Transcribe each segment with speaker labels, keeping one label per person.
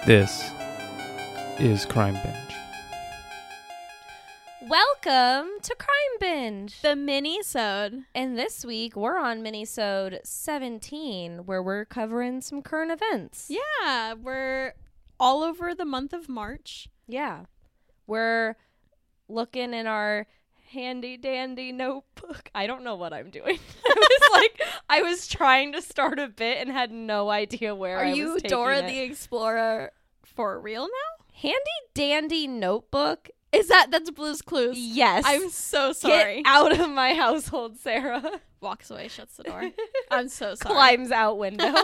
Speaker 1: This is Crime Binge.
Speaker 2: Welcome to Crime Binge,
Speaker 3: the mini-sode.
Speaker 2: And this week we're on mini-sode 17, where we're covering some current events.
Speaker 3: Yeah, we're all over the month of March.
Speaker 2: Yeah, we're looking in our handy dandy notebook. I don't know what I'm doing. I was trying to start a bit and had no idea where I was taking it.
Speaker 3: Are you Dora the Explorer for real now?
Speaker 2: Handy dandy notebook?
Speaker 3: That's Blue's Clues?
Speaker 2: Yes.
Speaker 3: I'm so sorry.
Speaker 2: Get out of my household, Sarah.
Speaker 3: Walks away, shuts the door. I'm so sorry.
Speaker 2: Climbs out window.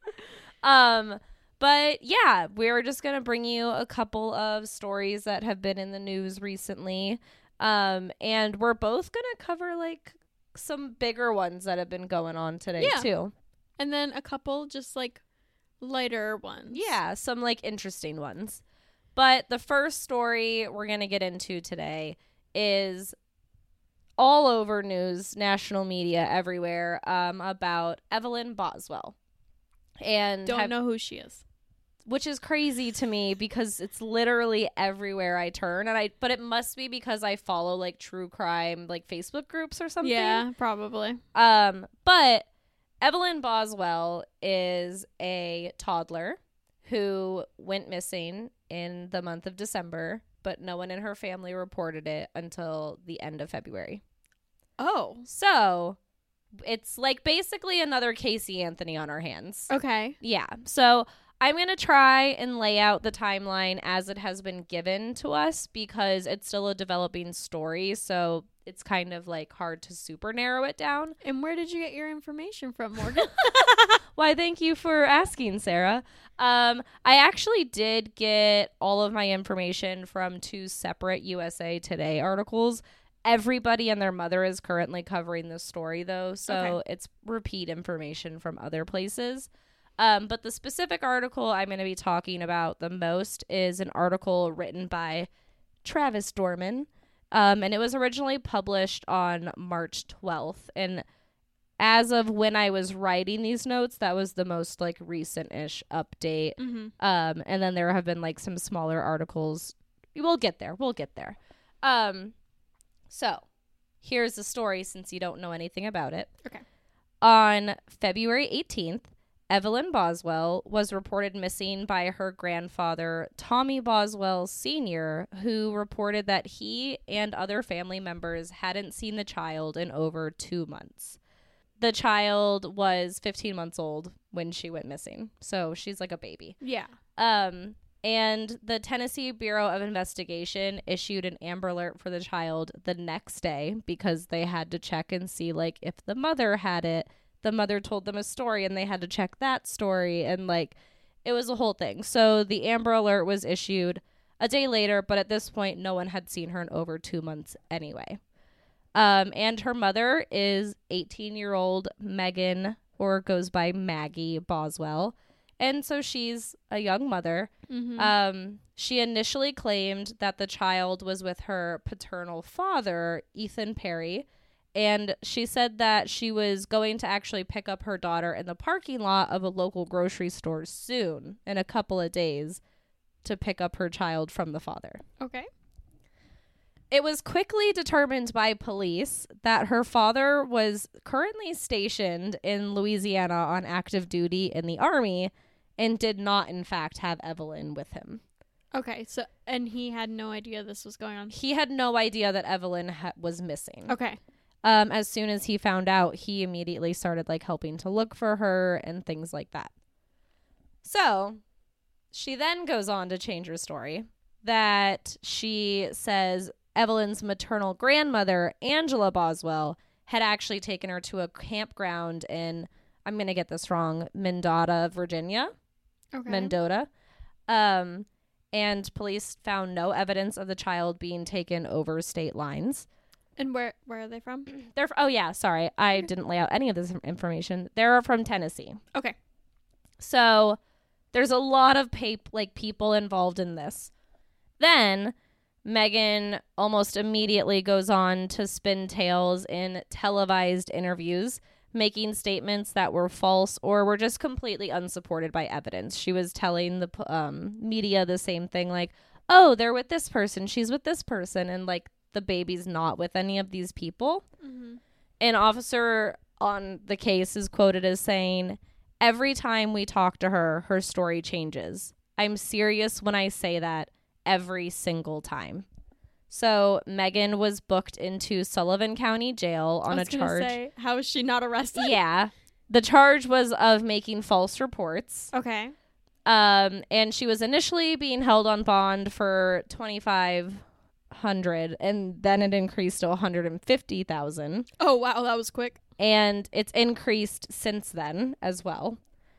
Speaker 2: But yeah, we're just going to bring you a couple of stories that have been in the news recently. And we're both going to cover like some bigger ones that have been going on today too.
Speaker 3: And then a couple just like lighter ones.
Speaker 2: Yeah, some like interesting ones. But the first story we're going to get into today is all over news, national media, everywhere, about Evelyn Boswell. And
Speaker 3: don't know who she is.
Speaker 2: Which is crazy to me because it's literally everywhere I turn. But it must be because I follow like true crime, like Facebook groups or something.
Speaker 3: Yeah, probably.
Speaker 2: But Evelyn Boswell is a toddler who went missing in the month of December, but no one in her family reported it until the end of February.
Speaker 3: Oh.
Speaker 2: So it's like basically another Casey Anthony on our hands.
Speaker 3: Okay.
Speaker 2: Yeah. So I'm going to try and lay out the timeline as it has been given to us because it's still a developing story. So it's kind of like hard to super narrow it down.
Speaker 3: And where did you get your information from, Morgan?
Speaker 2: Why, thank you for asking, Sarah. I actually did get all of my information from two separate USA Today articles. Everybody and their mother is currently covering this story, though. So It's repeat information from other places. But the specific article I'm going to be talking about the most is an article written by Travis Dorman. And it was originally published on March 12th. And as of when I was writing these notes, that was the most like recent-ish update.
Speaker 3: Mm-hmm.
Speaker 2: And then there have been like some smaller articles. We'll get there. So here's the story since you don't know anything about it.
Speaker 3: Okay.
Speaker 2: On February 18th, Evelyn Boswell was reported missing by her grandfather, Tommy Boswell Sr., who reported that he and other family members hadn't seen the child in over 2 months. The child was 15 months old when she went missing, so she's like a baby.
Speaker 3: Yeah.
Speaker 2: And the Tennessee Bureau of Investigation issued an Amber Alert for the child the next day because they had to check and see like if the mother had it. The mother told them a story and they had to check that story, and like it was a whole thing. So the Amber Alert was issued a day later, but at this point no one had seen her in over 2 months anyway. And her mother is 18-year-old Megan, or goes by Maggie Boswell. And so she's a young mother.
Speaker 3: Mm-hmm.
Speaker 2: She initially claimed that the child was with her paternal father, Ethan Perry. And she said that she was going to actually pick up her daughter in the parking lot of a local grocery store soon, in a couple of days, to pick up her child from the father.
Speaker 3: Okay.
Speaker 2: It was quickly determined by police that her father was currently stationed in Louisiana on active duty in the Army and did not, in fact, have Evelyn with him.
Speaker 3: Okay, so, and he had no idea this was going on?
Speaker 2: He had no idea that Evelyn was missing.
Speaker 3: Okay.
Speaker 2: As soon as he found out, he immediately started like helping to look for her and things like that. So she then goes on to change her story that she says Evelyn's maternal grandmother, Angela Boswell, had actually taken her to a campground in, I'm going to get this wrong, Mendota, Virginia.
Speaker 3: Okay.
Speaker 2: Mendota. And police found no evidence of the child being taken over state lines.
Speaker 3: And where are they from?
Speaker 2: I didn't lay out any of this information. They're from Tennessee.
Speaker 3: Okay.
Speaker 2: So there's a lot of people involved in this. Then Megan almost immediately goes on to spin tales in televised interviews, making statements that were false or were just completely unsupported by evidence. She was telling the media the same thing, like, oh, they're with this person, she's with this person, and like the baby's not with any of these people.
Speaker 3: Mm-hmm.
Speaker 2: An officer on the case is quoted as saying, every time we talk to her, her story changes. I'm serious when I say that, every single time. So Megan was booked into Sullivan County Jail on a charge.
Speaker 3: Say, how is she not arrested?
Speaker 2: Yeah. The charge was of making false reports.
Speaker 3: Okay.
Speaker 2: And she was initially being held on bond for $2,500, and then it increased to $150,000.
Speaker 3: Oh wow, that was quick.
Speaker 2: And it's increased since then as well.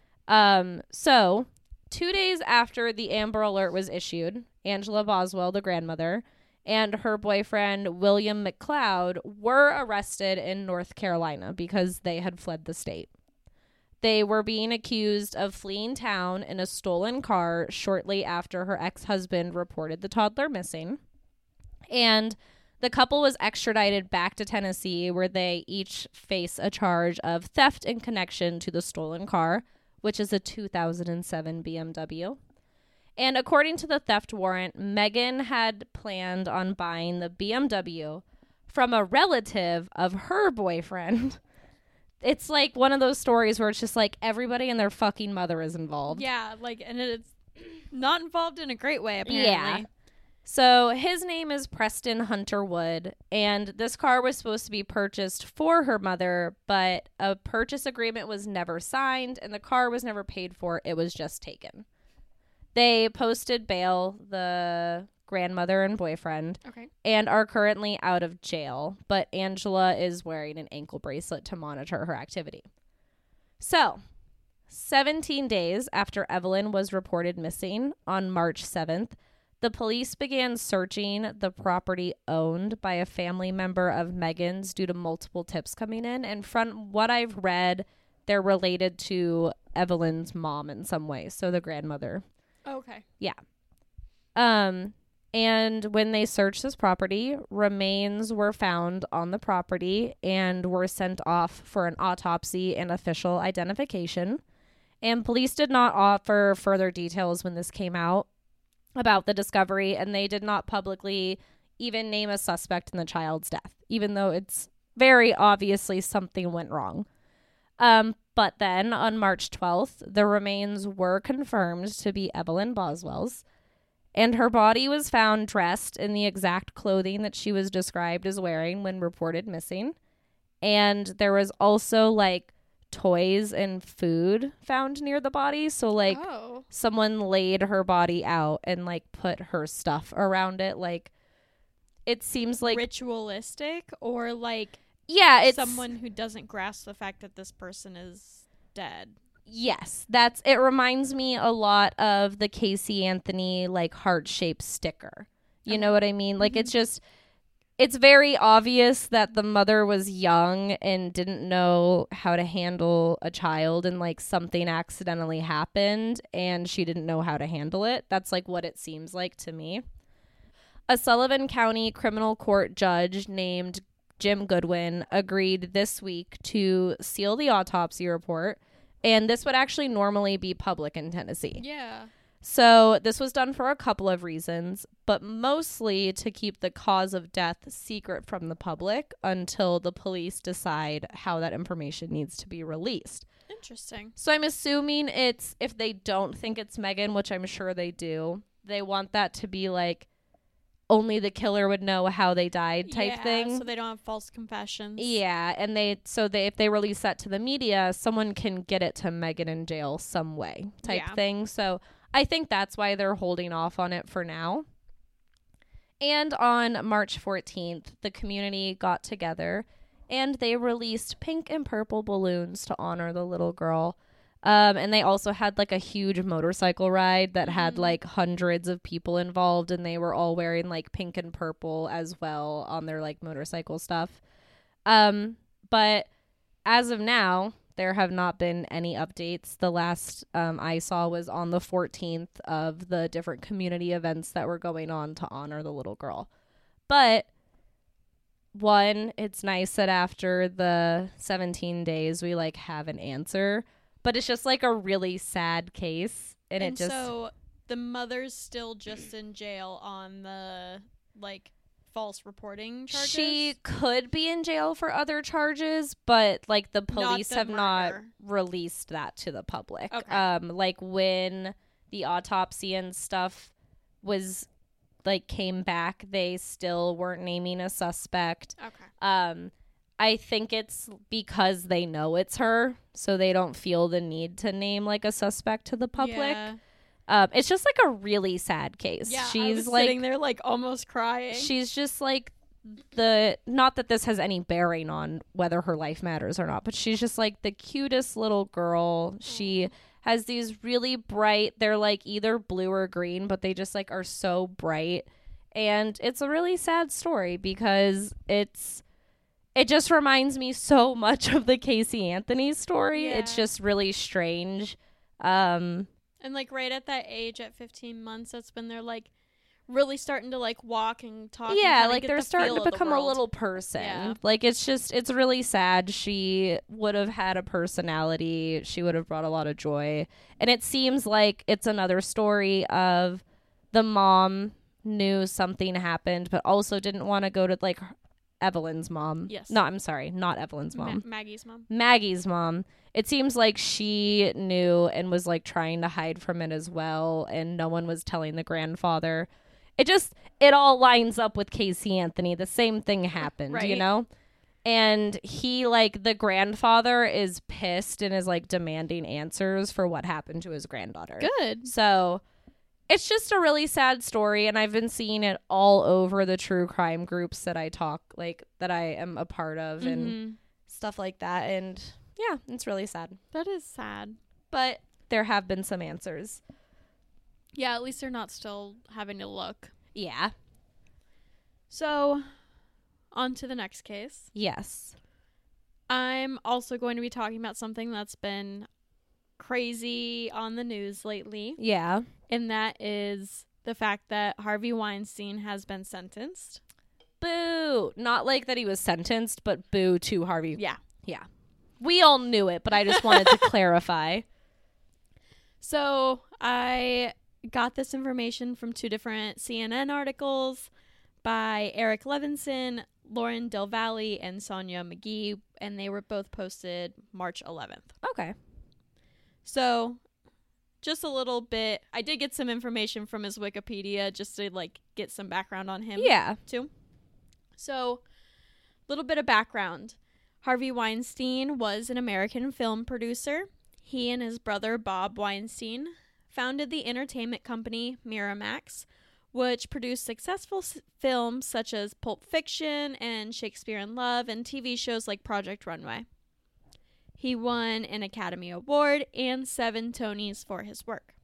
Speaker 2: So 2 days after the Amber Alert was issued, Angela Boswell, the grandmother, and her boyfriend, William McLeod, were arrested in North Carolina because they had fled the state. They were being accused of fleeing town in a stolen car shortly after her ex-husband reported the toddler missing. And the couple was extradited back to Tennessee, where they each face a charge of theft in connection to the stolen car, which is a 2007 BMW. And according to the theft warrant, Megan had planned on buying the BMW from a relative of her boyfriend. It's like one of those stories where it's just like everybody and their fucking mother is involved.
Speaker 3: Yeah, like, and it's not involved in a great way, apparently.
Speaker 2: Yeah. So his name is Preston Hunter Wood, and this car was supposed to be purchased for her mother, but a purchase agreement was never signed, and the car was never paid for. It was just taken. They posted bail, the grandmother and boyfriend,
Speaker 3: Okay.
Speaker 2: and are currently out of jail, but Angela is wearing an ankle bracelet to monitor her activity. So, 17 days after Evelyn was reported missing on March 7th, the police began searching the property owned by a family member of Megan's due to multiple tips coming in, and from what I've read, they're related to Evelyn's mom in some way, so the grandmother.
Speaker 3: Okay.
Speaker 2: Yeah. And when they searched this property, remains were found on the property and were sent off for an autopsy and official identification. And police did not offer further details when this came out about the discovery, and they did not publicly even name a suspect in the child's death, even though it's very obviously something went wrong. But then on March 12th, the remains were confirmed to be Evelyn Boswell's, and her body was found dressed in the exact clothing that she was described as wearing when reported missing. And there was also like toys and food found near the body. So like someone laid her body out and like put her stuff around it. Like it seems like
Speaker 3: ritualistic, or like
Speaker 2: it's
Speaker 3: someone who doesn't grasp the fact that this person is dead.
Speaker 2: Yes, it reminds me a lot of the Casey Anthony like heart-shaped sticker. You know what I mean? Like it's very obvious that the mother was young and didn't know how to handle a child, and like something accidentally happened and she didn't know how to handle it. That's like what it seems like to me. A Sullivan County criminal court judge named Jim Goodwin agreed this week to seal the autopsy report, and this would actually normally be public in Tennessee.
Speaker 3: Yeah.
Speaker 2: So this was done for a couple of reasons, but mostly to keep the cause of death secret from the public until the police decide how that information needs to be released.
Speaker 3: Interesting.
Speaker 2: So I'm assuming it's, if they don't think it's Megan, which I'm sure they do, they want that to be like only the killer would know how they died type thing.
Speaker 3: So they don't have false confessions.
Speaker 2: Yeah, and if they release that to the media, someone can get it to Megan in jail some way type thing. So I think that's why they're holding off on it for now. And on March 14th, the community got together and they released pink and purple balloons to honor the little girl. And they also had like a huge motorcycle ride that had like hundreds of people involved, and they were all wearing like pink and purple as well on their like motorcycle stuff. But as of now, there have not been any updates. The last I saw was on the 14th of the different community events that were going on to honor the little girl. But one, it's nice that after the 17 days we like have an answer, but it's just like a really sad case, and it just
Speaker 3: so the mother's still just in jail on the like false reporting charges.
Speaker 2: She could be in jail for other charges, but like the police
Speaker 3: the
Speaker 2: have not
Speaker 3: murder.
Speaker 2: released that to the public.
Speaker 3: Okay.
Speaker 2: Like when the autopsy and stuff was like came back, they still weren't naming a suspect.
Speaker 3: Okay.
Speaker 2: I think it's because they know it's her, so they don't feel the need to name like a suspect to the public.
Speaker 3: Yeah.
Speaker 2: It's just like a really sad case.
Speaker 3: Yeah,
Speaker 2: She's
Speaker 3: I was
Speaker 2: like
Speaker 3: sitting there like almost crying.
Speaker 2: she's just like not that this has any bearing on whether her life matters or not, but she's just like the cutest little girl. She has these really bright, they're like either blue or green, but they just like are so bright. And it's a really sad story because it just reminds me so much of the Casey Anthony story.
Speaker 3: Yeah.
Speaker 2: It's just really strange.
Speaker 3: And like right at that age, at 15 months, that's when they're like really starting to like walk and talk.
Speaker 2: Yeah,
Speaker 3: and kinda
Speaker 2: like
Speaker 3: get
Speaker 2: they're
Speaker 3: the
Speaker 2: starting
Speaker 3: feel
Speaker 2: to
Speaker 3: of the
Speaker 2: become a
Speaker 3: world.
Speaker 2: little person.
Speaker 3: Yeah.
Speaker 2: Like it's really sad. She would have had a personality. She would have brought a lot of joy. And it seems like it's another story of the mom knew something happened, but also didn't want to go to like Evelyn's mom.
Speaker 3: Yes.
Speaker 2: No, I'm sorry, not Evelyn's mom.
Speaker 3: Maggie's mom.
Speaker 2: Maggie's mom. It seems like she knew and was like trying to hide from it as well, and no one was telling the grandfather. It all lines up with Casey Anthony. The same thing happened, you
Speaker 3: Right.
Speaker 2: know? And he, like, the grandfather is pissed and is like demanding answers for what happened to his granddaughter.
Speaker 3: Good.
Speaker 2: So it's just a really sad story, and I've been seeing it all over the true crime groups that that I am a part of and
Speaker 3: Mhm.
Speaker 2: stuff like that. And yeah, it's really sad.
Speaker 3: That is sad.
Speaker 2: But there have been some answers.
Speaker 3: Yeah, at least they're not still having to look.
Speaker 2: Yeah.
Speaker 3: So, on to the next case.
Speaker 2: Yes.
Speaker 3: I'm also going to be talking about something that's been crazy on the news lately,
Speaker 2: Yeah.
Speaker 3: and that is the fact that Harvey Weinstein has been sentenced.
Speaker 2: Boo. Not like that he was sentenced, but boo to Harvey.
Speaker 3: Yeah.
Speaker 2: Yeah. We all knew it, but I just wanted to clarify.
Speaker 3: So, I got this information from two different CNN articles by Eric Levinson, Lauren Del Valle, and Sonia McGee, and they were both posted March 11th.
Speaker 2: Okay.
Speaker 3: So, just a little bit. I did get some information from his Wikipedia just to like get some background on him.
Speaker 2: Yeah.
Speaker 3: Too. So, little bit of background. Harvey Weinstein was an American film producer. He and his brother Bob Weinstein founded the entertainment company Miramax, which produced successful films such as Pulp Fiction and Shakespeare in Love and TV shows like Project Runway. He won an Academy Award and 7 Tonys for his work.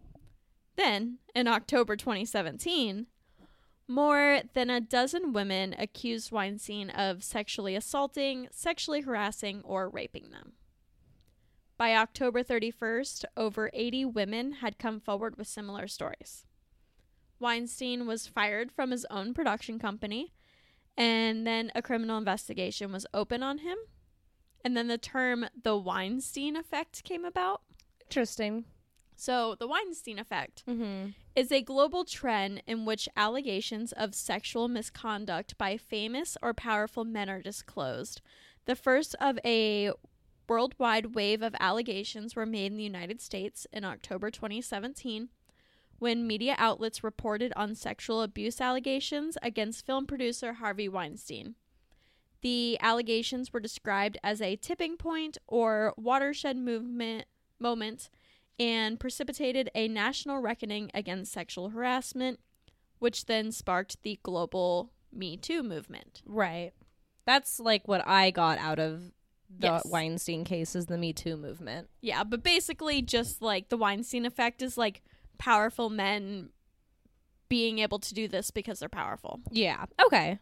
Speaker 3: Then, in October 2017, more than a dozen women accused Weinstein of sexually assaulting, sexually harassing, or raping them. By October 31st, over 80 women had come forward with similar stories. Weinstein was fired from his own production company, and then a criminal investigation was open on him. And then the term the Weinstein effect came about.
Speaker 2: Interesting.
Speaker 3: So, the Weinstein effect
Speaker 2: Mm-hmm.
Speaker 3: is a global trend in which allegations of sexual misconduct by famous or powerful men are disclosed. The first of a worldwide wave of allegations were made in the United States in October 2017 when media outlets reported on sexual abuse allegations against film producer Harvey Weinstein. The allegations were described as a tipping point or watershed moment and precipitated a national reckoning against sexual harassment, which then sparked the global Me Too movement.
Speaker 2: Right. That's like what I got out of the
Speaker 3: Yes.
Speaker 2: Weinstein case is the Me Too movement.
Speaker 3: Yeah, but basically just like the Weinstein effect is like powerful men being able to do this because they're powerful.
Speaker 2: Yeah. Okay.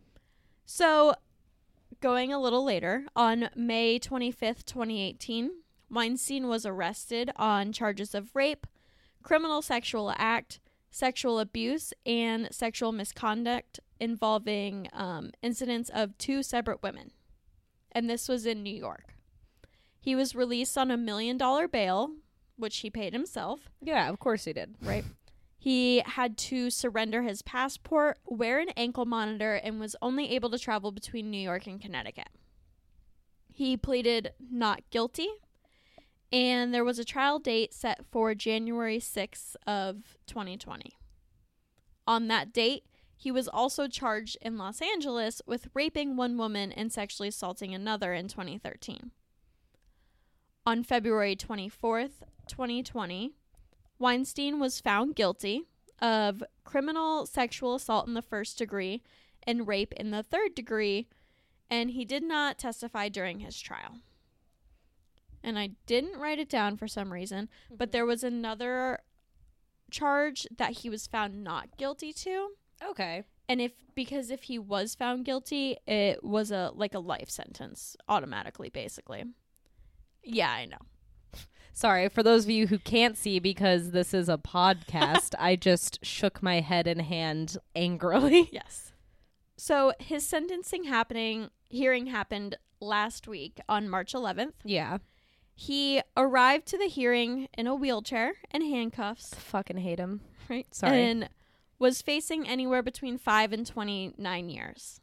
Speaker 3: So, going a little later, on May 25th, 2018, Weinstein was arrested on charges of rape, criminal sexual act, sexual abuse and sexual misconduct involving incidents of 2 separate women. And this was in New York. He was released on $1 million bail, which he paid himself.
Speaker 2: Yeah, of course he did.
Speaker 3: Right. He had to surrender his passport, wear an ankle monitor, and was only able to travel between New York and Connecticut. He pleaded not guilty, and there was a trial date set for January 6th of 2020. On that date, he was also charged in Los Angeles with raping one woman and sexually assaulting another in 2013. On February 24th, 2020, Weinstein was found guilty of criminal sexual assault in the 1st degree and rape in the 3rd degree, and he did not testify during his trial. And I didn't write it down for some reason, but there was another charge that he was found not guilty to.
Speaker 2: Okay.
Speaker 3: And because if he was found guilty, it was a life sentence automatically, basically. Yeah, I know.
Speaker 2: Sorry, for those of you who can't see, because this is a podcast, I just shook my head and hand angrily.
Speaker 3: Yes. So his sentencing hearing happened last week on March 11th.
Speaker 2: Yeah.
Speaker 3: He arrived to the hearing in a wheelchair and handcuffs.
Speaker 2: Fucking hate him.
Speaker 3: Right.
Speaker 2: Sorry.
Speaker 3: And was facing anywhere between 5 and 29 years.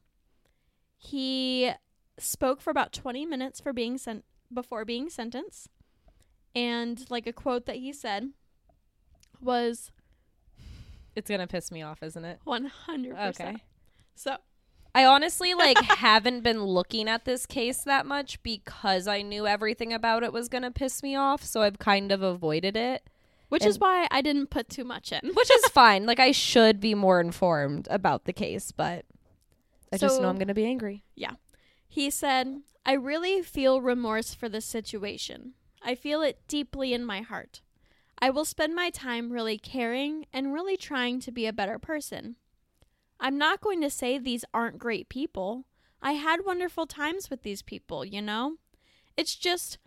Speaker 3: He spoke for about 20 minutes before being sentenced. And a quote that he said was,
Speaker 2: It's going to piss me off, isn't it?
Speaker 3: 100%.
Speaker 2: Okay.
Speaker 3: So
Speaker 2: I honestly haven't been looking at this case that much because I knew everything about it was going to piss me off. So I've kind of avoided it.
Speaker 3: Which is why I didn't put too much in.
Speaker 2: Which is fine. I should be more informed about the case, but I just know I'm going to be angry.
Speaker 3: Yeah. He said, I really feel remorse for this situation. I feel it deeply in my heart. I will spend my time really caring and really trying to be a better person. I'm not going to say these aren't great people. I had wonderful times with these people, you know? It's just,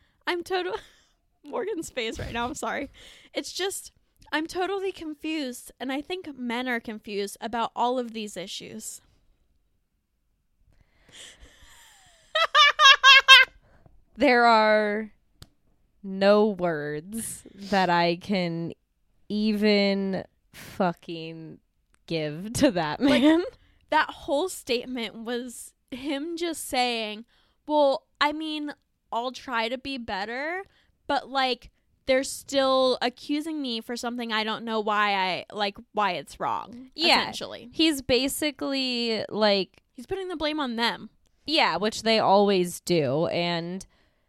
Speaker 3: Morgan's face right now, I'm sorry. It's just, I'm totally confused, and I think men are confused about all of these issues.
Speaker 2: There are no words that I can even fucking give to that man.
Speaker 3: That whole statement was him just saying, well, I mean, I'll try to be better, but they're still accusing me for something I don't know why it's wrong.
Speaker 2: Yeah.
Speaker 3: Essentially.
Speaker 2: He's basically
Speaker 3: he's putting the blame on them.
Speaker 2: Yeah, which they always do. And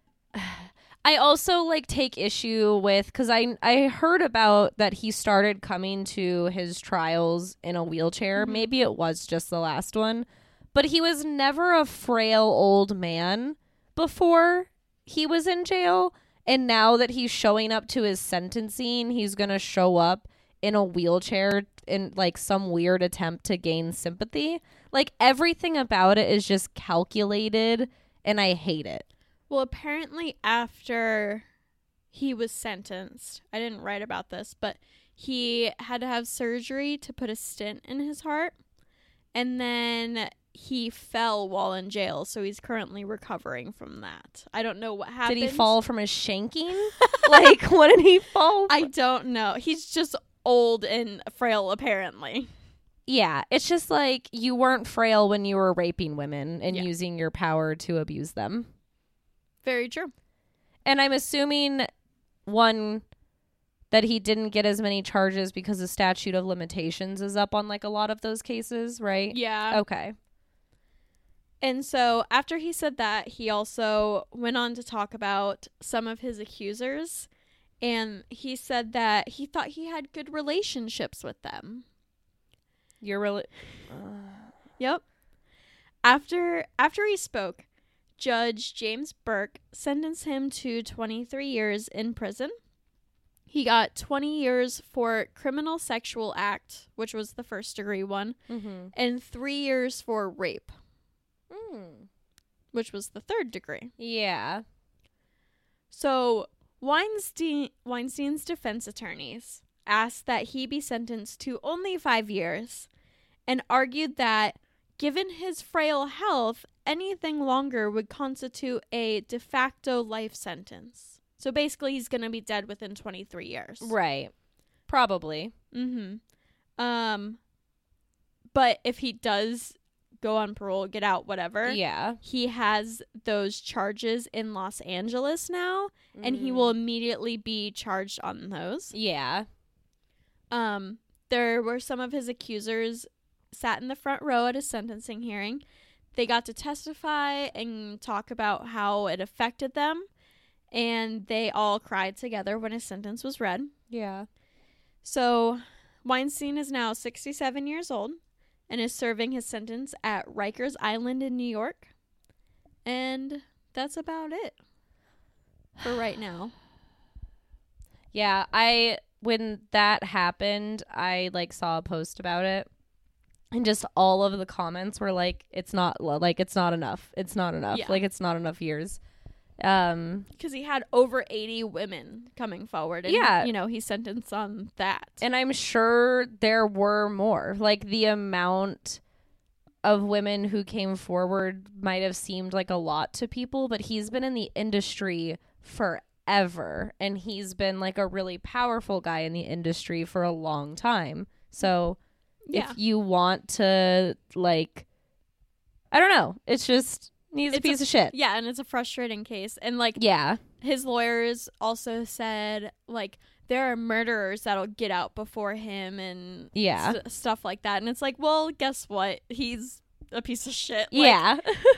Speaker 2: I also take issue with, because I heard about that he started coming to his trials in a wheelchair. Mm-hmm. Maybe it was just the last one, but he was never a frail old man before he was in jail. And now that he's showing up to his sentencing, he's going to show up in a wheelchair in some weird attempt to gain sympathy. Everything about it is just calculated, and I hate it.
Speaker 3: Well, apparently after he was sentenced, I didn't write about this, but he had to have surgery to put a stent in his heart. And then he fell while in jail, so he's currently recovering from that. I don't know what happened.
Speaker 2: Did he fall from a shanking? What did he fall from?
Speaker 3: I don't know. He's just old and frail, apparently.
Speaker 2: Yeah, it's just you weren't frail when you were raping women and using your power to abuse them.
Speaker 3: Very true.
Speaker 2: And I'm assuming, one, that he didn't get as many charges because the statute of limitations is up on a lot of those cases, right?
Speaker 3: Yeah.
Speaker 2: Okay.
Speaker 3: And so after he said that, he also went on to talk about some of his accusers. And he said that he thought he had good relationships with them.
Speaker 2: You're really...
Speaker 3: Yep. After he spoke, Judge James Burke sentenced him to 23 years in prison. He got 20 years for criminal sexual act, which was the 1st degree one, and 3 years for rape, which was the 3rd degree.
Speaker 2: Yeah.
Speaker 3: So Weinstein's defense attorneys asked that he be sentenced to only 5 years and argued that, given his frail health, anything longer would constitute a de facto life sentence. So basically, he's going to be dead within 23 years.
Speaker 2: Right. Probably.
Speaker 3: Mm-hmm. But if he does go on parole, get out, whatever,
Speaker 2: Yeah.
Speaker 3: he has those charges in Los Angeles now, and he will immediately be charged on those.
Speaker 2: Yeah.
Speaker 3: There were some of his accusers sat in the front row at his sentencing hearing. They got to testify and talk about how it affected them, and they all cried together when his sentence was read.
Speaker 2: Yeah.
Speaker 3: So Weinstein is now 67 years old and is serving his sentence at Rikers Island in New York. And that's about it for right now.
Speaker 2: Yeah, when that happened, I saw a post about it, and just all of the comments were it's not enough. It's not enough.
Speaker 3: Yeah.
Speaker 2: It's not enough years.
Speaker 3: Because he had over 80 women coming forward. And,
Speaker 2: Yeah.
Speaker 3: he's sentenced on that.
Speaker 2: And I'm sure there were more. The amount of women who came forward might have seemed like a lot to people, but he's been in the industry forever, and he's been a really powerful guy in the industry for a long time. So
Speaker 3: Yeah.
Speaker 2: if you want to I don't know, it's just he's a piece of shit.
Speaker 3: Yeah, and it's a frustrating case. And,
Speaker 2: Yeah.
Speaker 3: his lawyers also said, there are murderers that'll get out before him and
Speaker 2: Yeah.
Speaker 3: stuff like that. And it's well, guess what? He's a piece of shit.
Speaker 2: Yeah.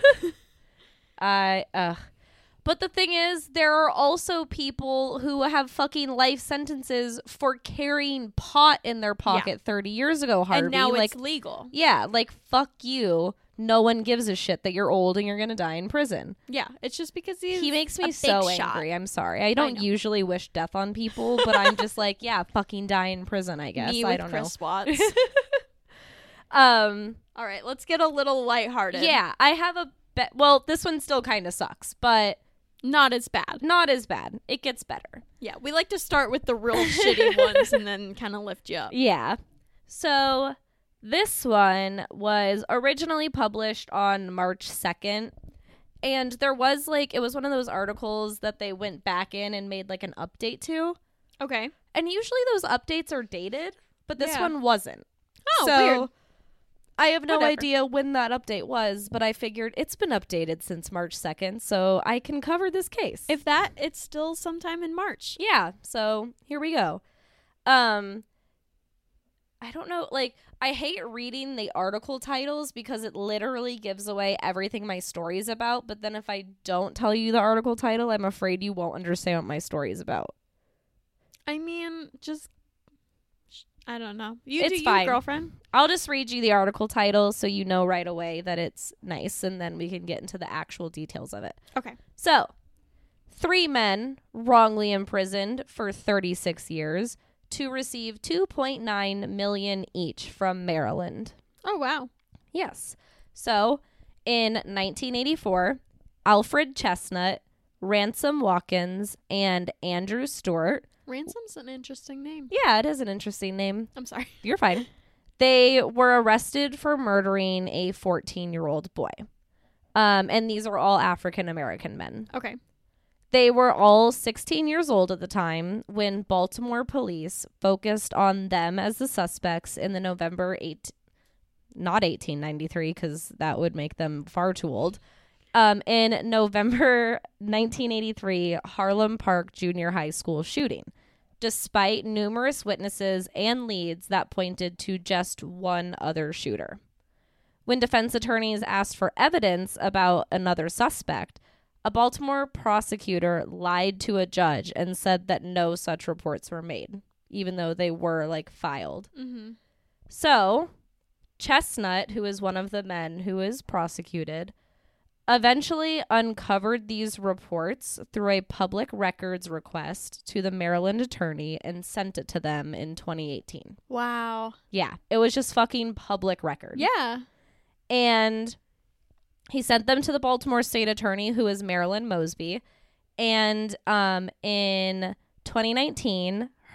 Speaker 2: But the thing is, there are also people who have fucking life sentences for carrying pot in their pocket 30 years ago, Harvey.
Speaker 3: And now it's legal.
Speaker 2: Yeah, fuck you. No one gives a shit that you're old and you're going to die in prison.
Speaker 3: Yeah, it's just because he
Speaker 2: He makes
Speaker 3: a
Speaker 2: me
Speaker 3: big
Speaker 2: so
Speaker 3: shot.
Speaker 2: angry. I'm sorry. I don't
Speaker 3: know.
Speaker 2: usually wish death on people, but I'm just yeah, fucking die in prison, I guess.
Speaker 3: Me
Speaker 2: I
Speaker 3: with
Speaker 2: don't
Speaker 3: Chris
Speaker 2: know.
Speaker 3: Watts. All right, let's get a little lighthearted.
Speaker 2: Yeah, I have a well, this one still kind of sucks, but
Speaker 3: Not as bad.
Speaker 2: not as bad. It gets better.
Speaker 3: Yeah, we like to start with the real shitty ones and then kind of lift you up.
Speaker 2: Yeah. So this one was originally published on March 2nd. And there was it was one of those articles that they went back in and made an update to.
Speaker 3: Okay.
Speaker 2: And usually those updates are dated, but this
Speaker 3: Yeah.
Speaker 2: one wasn't.
Speaker 3: Oh,
Speaker 2: so
Speaker 3: weird.
Speaker 2: I have no
Speaker 3: Whatever.
Speaker 2: idea when that update was, but I figured it's been updated since March 2nd, so I can cover this case.
Speaker 3: If that, it's still sometime in March.
Speaker 2: Yeah, so here we go. I don't know, I hate reading the article titles because it literally gives away everything my story is about, but then if I don't tell you the article title, I'm afraid you won't understand what my story is about.
Speaker 3: I mean, just, I don't know. You
Speaker 2: It's
Speaker 3: do
Speaker 2: fine.
Speaker 3: you, girlfriend.
Speaker 2: I'll just read you the article title so you know right away that it's nice, and then we can get into the actual details of it.
Speaker 3: Okay.
Speaker 2: So, 3 men wrongly imprisoned for 36 years to receive $2.9 million each from Maryland.
Speaker 3: Oh, wow.
Speaker 2: Yes. So, in 1984, Alfred Chestnut, Ransom Watkins, and Andrew Stewart.
Speaker 3: Ransom's an interesting name.
Speaker 2: Yeah, it is an interesting name.
Speaker 3: I'm sorry.
Speaker 2: You're fine. They were arrested for murdering a 14-year-old boy. And these are all African American men.
Speaker 3: Okay.
Speaker 2: They were all 16 years old at the time when Baltimore police focused on them as the suspects in the not 1893, because that would make them far too old. In November 1983 Harlem Park Junior High School shooting, despite numerous witnesses and leads that pointed to just one other shooter. When defense attorneys asked for evidence about another suspect, a Baltimore prosecutor lied to a judge and said that no such reports were made, even though they were filed.
Speaker 3: Mm-hmm.
Speaker 2: So, Chestnut, who is one of the men who is prosecuted, eventually uncovered these reports through a public records request to the Maryland attorney and sent it to them in 2018.
Speaker 3: Wow.
Speaker 2: Yeah, it was just fucking public record.
Speaker 3: Yeah.
Speaker 2: And he sent them to the Baltimore state attorney, who is Marilyn Mosby. And in 2019,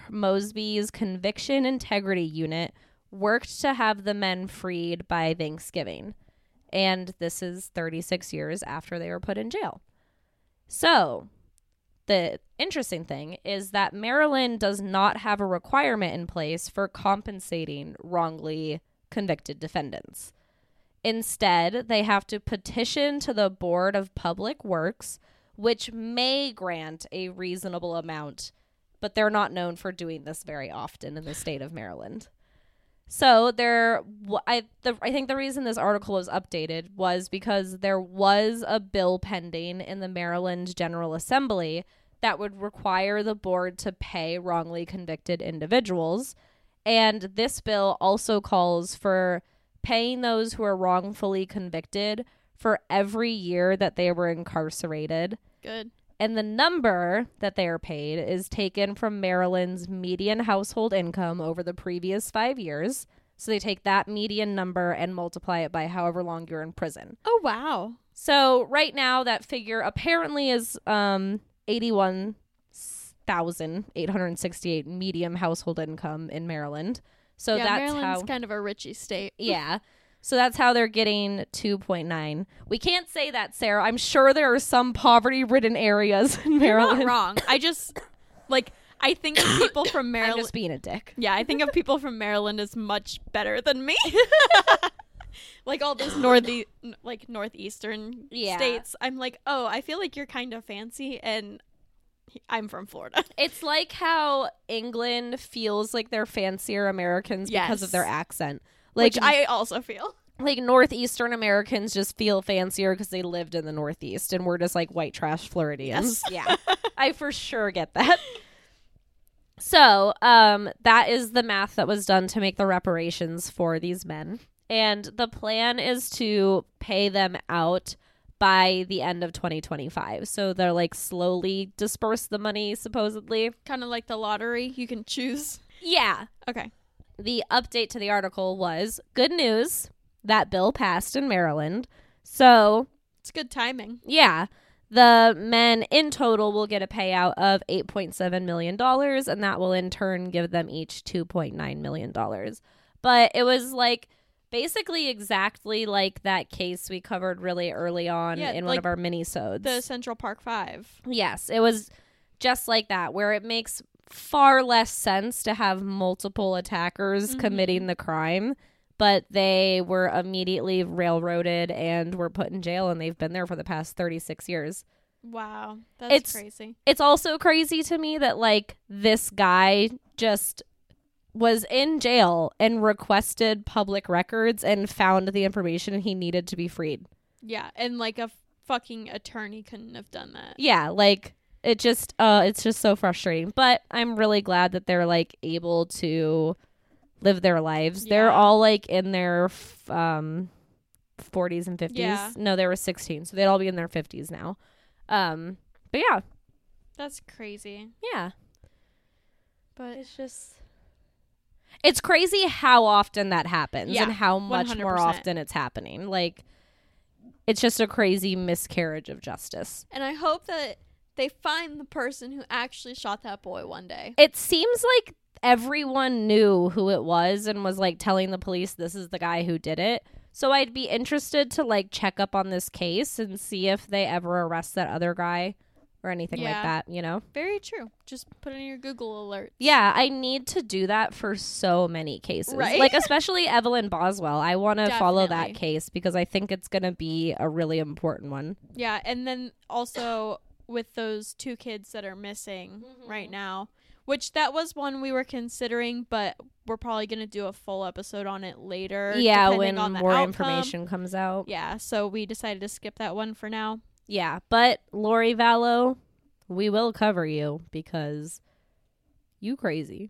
Speaker 2: Mosby's Conviction Integrity Unit worked to have the men freed by Thanksgiving. And this is 36 years after they were put in jail. So, the interesting thing is that Maryland does not have a requirement in place for compensating wrongly convicted defendants. Instead, they have to petition to the Board of Public Works, which may grant a reasonable amount, but they're not known for doing this very often in the state of Maryland. So I think the reason this article was updated was because there was a bill pending in the Maryland General Assembly that would require the board to pay wrongly convicted individuals. And this bill also calls for paying those who are wrongfully convicted for every year that they were incarcerated.
Speaker 3: Good.
Speaker 2: And the number that they are paid is taken from Maryland's median household income over the previous 5 years. So they take that median number and multiply it by however long you're in prison.
Speaker 3: Oh, wow.
Speaker 2: So right now that figure apparently is 81,868 medium household income in Maryland. So that's
Speaker 3: Maryland's
Speaker 2: how
Speaker 3: kind of a richy state.
Speaker 2: Yeah. So that's how they're getting 2.9. We can't say that, Sarah. I'm sure there are some poverty-ridden areas in
Speaker 3: You're
Speaker 2: Maryland.
Speaker 3: not wrong. I just, I think of people from
Speaker 2: I'm
Speaker 3: Maryland.
Speaker 2: just being a dick.
Speaker 3: Yeah, I think of people from Maryland as much better than me. Like all those northeastern
Speaker 2: Yeah.
Speaker 3: states. I'm like, oh, I feel like you're kind of fancy, and I'm from Florida.
Speaker 2: It's like how England feels like they're fancier Americans because of
Speaker 3: Yes.
Speaker 2: their accent.
Speaker 3: Which I also feel.
Speaker 2: Like northeastern Americans just feel fancier because they lived in the Northeast, and we're just like white trash Floridians.
Speaker 3: Yes.
Speaker 2: Yeah, I for sure get that. So, that is the math that was done to make the reparations for these men. And the plan is to pay them out by the end of 2025. So they're like slowly disperse the money, supposedly.
Speaker 3: Kind of like the lottery. You can choose.
Speaker 2: Yeah.
Speaker 3: Okay.
Speaker 2: The update to the article was good news. That bill passed in Maryland. So,
Speaker 3: It's good timing.
Speaker 2: yeah, the men in total will get a payout of $8.7 million, and that will in turn give them each $2.9 million. But it was like basically exactly like that case we covered really early on in one
Speaker 3: like
Speaker 2: of our mini-sodes.
Speaker 3: The Central Park 5.
Speaker 2: Yes, it was just like that, where it makes far less sense to have multiple attackers committing the crime, but they were immediately railroaded and were put in jail, and they've been there for the past 36 years.
Speaker 3: Wow. That's
Speaker 2: It's-
Speaker 3: crazy.
Speaker 2: It's also crazy to me that, like, this guy just was in jail and requested public records and found the information he needed to be freed.
Speaker 3: Yeah. And like a fucking attorney couldn't have done that.
Speaker 2: Yeah, like, it's just so frustrating. But I'm really glad that they're, like, able to live their lives. They're
Speaker 3: Yeah.
Speaker 2: all, like, in their 40s and 50s.
Speaker 3: Yeah.
Speaker 2: No, they were 16, so they'd all be in their 50s now. But yeah.
Speaker 3: That's crazy.
Speaker 2: Yeah.
Speaker 3: But
Speaker 2: It's crazy how often that happens
Speaker 3: Yeah,
Speaker 2: and how much more
Speaker 3: 100%.
Speaker 2: often it's happening. Like, it's just a crazy miscarriage of justice.
Speaker 3: and I hope that they find the person who actually shot that boy one day.
Speaker 2: It seems like everyone knew who it was and was like telling the police this is the guy who did it. So I'd be interested to like check up on this case and see if they ever arrest that other guy or anything like
Speaker 3: Yeah.
Speaker 2: that, you know?
Speaker 3: Very true. Just put it in your Google alert.
Speaker 2: Yeah, I need to do that for so many cases.
Speaker 3: Right?
Speaker 2: Like, especially Evelyn Boswell. I want to follow that
Speaker 3: Definitely.
Speaker 2: case because I think it's going to be a really important one.
Speaker 3: Yeah, and then also with those 2 kids that are missing
Speaker 2: Mm-hmm.
Speaker 3: right now, which that was one we were considering, but we're probably going to do a full episode on it later.
Speaker 2: Yeah,
Speaker 3: depending
Speaker 2: when
Speaker 3: on the
Speaker 2: more
Speaker 3: outcome.
Speaker 2: information comes out.
Speaker 3: Yeah, so we decided to skip that one for now.
Speaker 2: Yeah, but Lori Vallow, we will cover you because you crazy.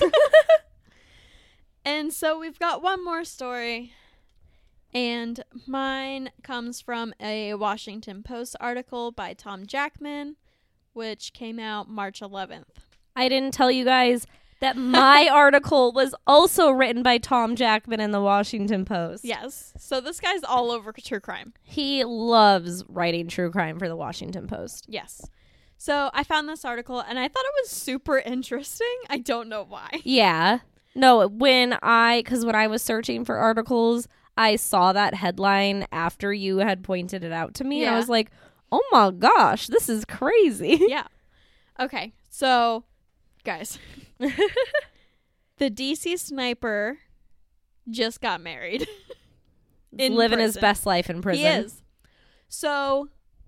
Speaker 3: And so we've got one more story. And mine comes from a Washington Post article by Tom Jackman, which came out March 11th.
Speaker 2: I didn't tell you guys that my article was also written by Tom Jackman in the Washington Post.
Speaker 3: Yes. So this guy's all over true crime.
Speaker 2: He loves writing true crime for the Washington Post.
Speaker 3: Yes. So I found this article and I thought it was super interesting. I don't know why.
Speaker 2: Yeah. No, when I was searching for articles, I saw that headline after you had pointed it out to me. And I
Speaker 3: Yeah.
Speaker 2: was like, oh my gosh, this is crazy.
Speaker 3: Yeah. Okay. So, guys, the DC sniper just got married. In
Speaker 2: Living his
Speaker 3: prison.
Speaker 2: best life in prison.
Speaker 3: He is. So,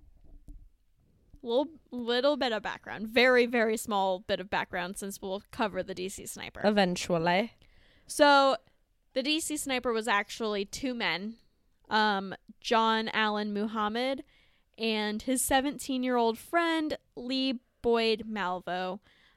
Speaker 3: little bit of background. Very, very small bit of background since we'll cover the DC sniper.
Speaker 2: Eventually.
Speaker 3: So, the DC sniper was actually two men, John Allen Muhammad and his 17-year-old friend, Lee Boyd Malvo.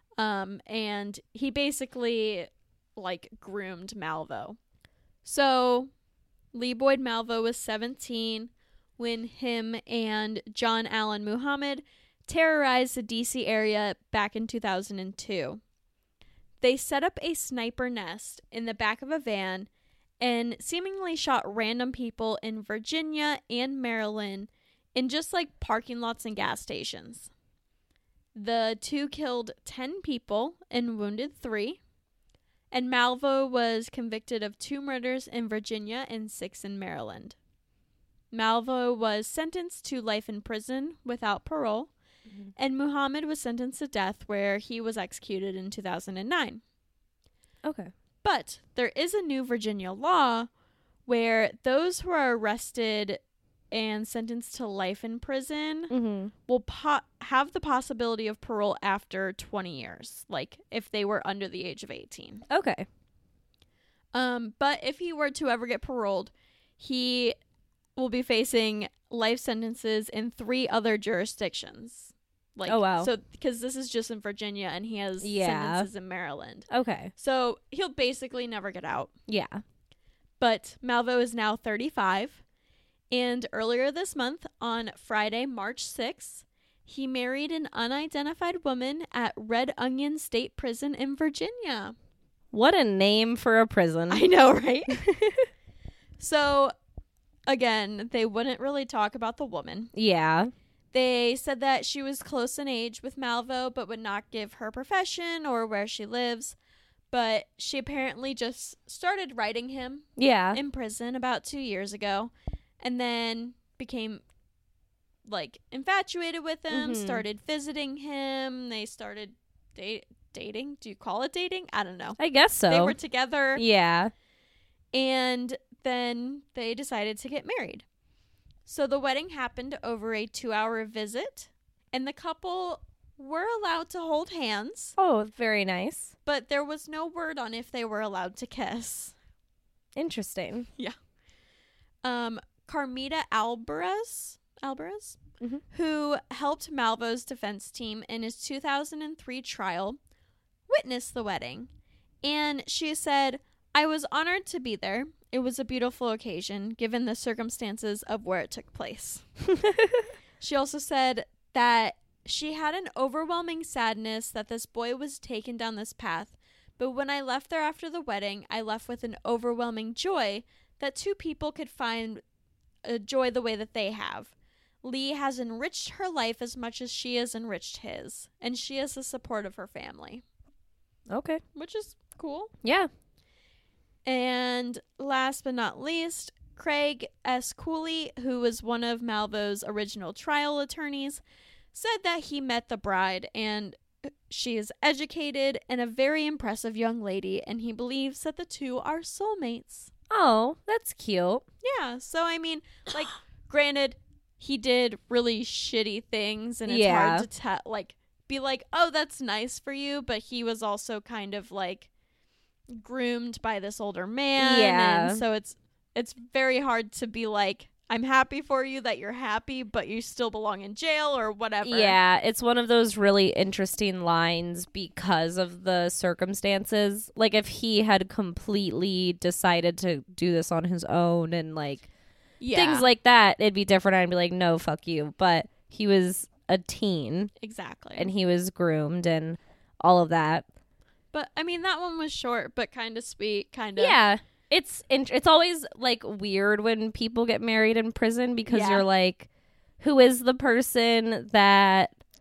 Speaker 3: And he basically, groomed Malvo. So, Lee Boyd Malvo was 17 when him and John Allen Muhammad terrorized the DC area back in 2002. They set up a sniper nest in the back of a van and seemingly shot random people in Virginia and Maryland in just parking lots and gas stations. The two killed 10 people and wounded 3. And Malvo was convicted of 2 murders in Virginia and 6 in Maryland. Malvo was sentenced to life in prison without parole, and Muhammad was sentenced to death where he was executed in 2009.
Speaker 2: Okay.
Speaker 3: But there is a new Virginia law where those who are arrested and sentenced to life in prison will have the possibility of parole after 20 years, if they were under the age of 18.
Speaker 2: Okay.
Speaker 3: But if he were to ever get paroled, he will be facing life sentences in 3 other jurisdictions.
Speaker 2: Oh, wow.
Speaker 3: So, because this is just in Virginia and he has sentences in Maryland.
Speaker 2: Okay.
Speaker 3: So, he'll basically never get out.
Speaker 2: Yeah.
Speaker 3: But Malvo is now 35. And earlier this month, on Friday, March 6th, he married an unidentified woman at Red Onion State Prison in Virginia.
Speaker 2: What a name for a prison.
Speaker 3: I know, right? So, again, they wouldn't really talk about the woman.
Speaker 2: Yeah.
Speaker 3: They said that she was close in age with Malvo, but would not give her profession or where she lives. But she apparently just started writing him
Speaker 2: Yeah.
Speaker 3: in prison about 2 years ago. And then became infatuated with him, started visiting him. They started dating. Do you call it dating? I don't know.
Speaker 2: I guess so.
Speaker 3: They were together.
Speaker 2: Yeah.
Speaker 3: And then they decided to get married. So the wedding happened over a 2-hour visit. And the couple were allowed to hold hands.
Speaker 2: Oh, very nice.
Speaker 3: But there was no word on if they were allowed to kiss.
Speaker 2: Interesting.
Speaker 3: Carmita Alvarez, who helped Malvo's defense team in his 2003 trial, witnessed the wedding. And she said, "I was honored to be there. It was a beautiful occasion, given the circumstances of where it took place." She also said that she had an overwhelming sadness that this boy was taken down this path, but when I left there after the wedding, I left with an overwhelming joy that 2 people could find joy the way that they have. Lee has enriched her life as much as she has enriched his, and she has the support of her family.
Speaker 2: Okay.
Speaker 3: Which is cool.
Speaker 2: Yeah.
Speaker 3: And last but not least, Craig S. Cooley, who was one of Malvo's original trial attorneys, said that he met the bride and she is educated and a very impressive young lady, and he believes that the 2 are soulmates.
Speaker 2: Oh, that's cute.
Speaker 3: Yeah, so I mean, granted, he did really shitty things, and it's
Speaker 2: Yeah.
Speaker 3: hard to be oh, that's nice for you, but he was also kind of groomed by this older man.
Speaker 2: Yeah.
Speaker 3: And so it's very hard to be I'm happy for you that you're happy, but you still belong in jail or whatever.
Speaker 2: Yeah, it's one of those really interesting lines because of the circumstances. If he had completely decided to do this on his own and things like that, it'd be different. I'd be like, no, fuck you. But he was a teen.
Speaker 3: Exactly.
Speaker 2: And he was groomed and all of that.
Speaker 3: But I mean, that one was short, but kind of sweet, kind of.
Speaker 2: Yeah. It's always weird when people get married in prison because you're who is the person that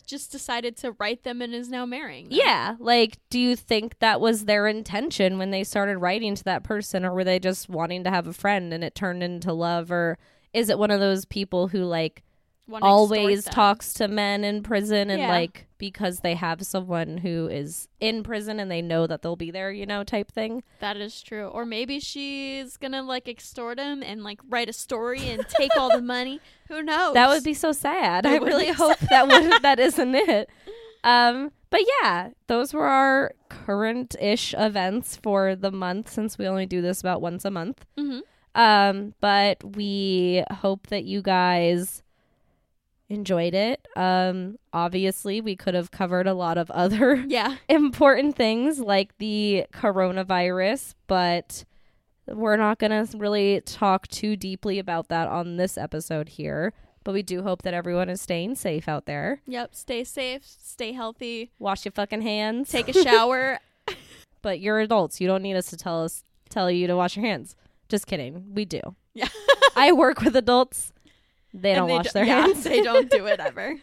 Speaker 3: just decided to write them and is now marrying them.
Speaker 2: Yeah. Like, do you think that was their intention when they started writing to that person, or were they just wanting to have a friend and it turned into love? Or is it one of those people who, like,
Speaker 3: Wanna
Speaker 2: always
Speaker 3: extort them.
Speaker 2: talks to men in prison and,
Speaker 3: Yeah.
Speaker 2: like, because they have someone who is in prison and they know that they'll be there, you know, type thing?
Speaker 3: That is true. Or maybe she's gonna like extort him and like write a story and take all the money. Who knows?
Speaker 2: That would be so sad.
Speaker 3: It
Speaker 2: I
Speaker 3: would
Speaker 2: really
Speaker 3: be
Speaker 2: hope that isn't it. But yeah, those were our current-ish events for the month, since we only do this about once a month.
Speaker 3: Mm-hmm.
Speaker 2: But we hope that you guys enjoyed it. Obviously, we could have covered a lot of other
Speaker 3: Yeah.
Speaker 2: important things like the coronavirus, but we're not going to really talk too deeply about that on this episode here. But we do hope that everyone is staying safe out there.
Speaker 3: Yep. Stay safe. Stay healthy.
Speaker 2: Wash your fucking hands.
Speaker 3: Take a shower.
Speaker 2: But you're adults. You don't need us to tell you to wash your hands. Just kidding. We do.
Speaker 3: Yeah.
Speaker 2: I work with adults. They don't wash their hands.
Speaker 3: They don't do it ever.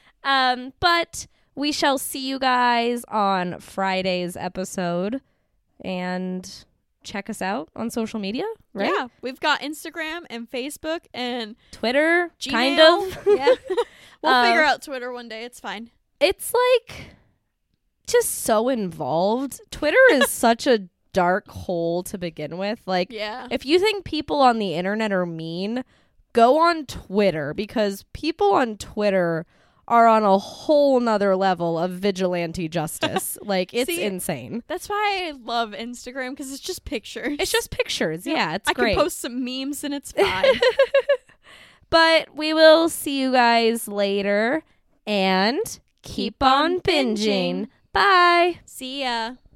Speaker 2: But we shall see you guys on Friday's episode, and check us out on social media, right?
Speaker 3: Yeah. We've got Instagram and Facebook and
Speaker 2: Twitter,
Speaker 3: Gmail.
Speaker 2: kind of.
Speaker 3: Yeah. We'll figure
Speaker 2: Um,
Speaker 3: out Twitter one day. It's fine.
Speaker 2: It's like just so involved. Twitter is such a dark hole to begin with. Like,
Speaker 3: Yeah.
Speaker 2: if you think people on the internet are mean, go on Twitter, because people on Twitter are on a whole nother level of vigilante justice. Like, it's
Speaker 3: See,
Speaker 2: insane.
Speaker 3: That's why I love Instagram, because it's just pictures.
Speaker 2: It's just pictures. Yeah, it's
Speaker 3: I
Speaker 2: great.
Speaker 3: can post some memes and it's fine.
Speaker 2: But we will see you guys later, and keep on binging. Bye.
Speaker 3: See ya.